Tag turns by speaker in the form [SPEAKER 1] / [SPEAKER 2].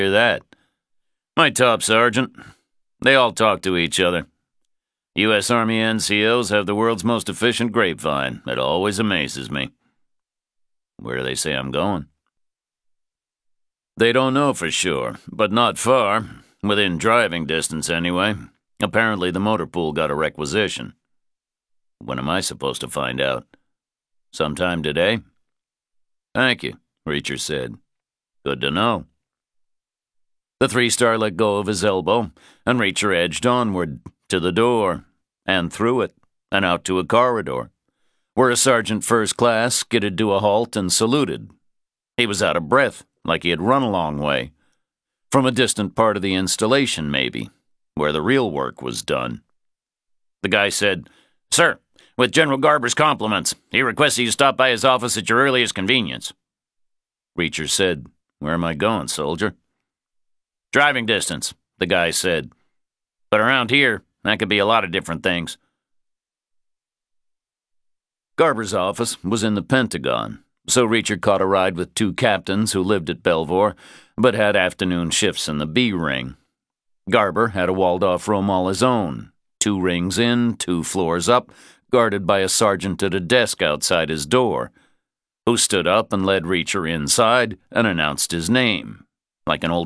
[SPEAKER 1] Hear that? My top sergeant. They all talk to each other. U.S. Army NCOs have the world's most efficient grapevine. It always amazes me. Where do they say I'm going? They don't know for sure, but not far. Within driving distance, anyway. Apparently the motor pool got a requisition. When am I supposed to find out? Sometime today? Thank you, Reacher said. Good to know. The three-star let go of his elbow, and Reacher edged onward, to the door, and through it, and out to a corridor, where a sergeant first class skidded to a halt and saluted. He was out of breath, like he had run a long way. From a distant part of the installation, maybe, where the real work was done. The guy said, "Sir, with General Garber's compliments, he requests you stop by his office at your earliest convenience." Reacher said, "Where am I going, soldier?" "Driving distance," the guy said. "But around here, that could be a lot of different things." Garber's office was in the Pentagon, so Reacher caught a ride with two captains who lived at Belvoir, but had afternoon shifts in the B ring. Garber had a walled-off room all his own, 2 rings in, 2 floors up, guarded by a sergeant at a desk outside his door, who stood up and led Reacher inside and announced his name, like an old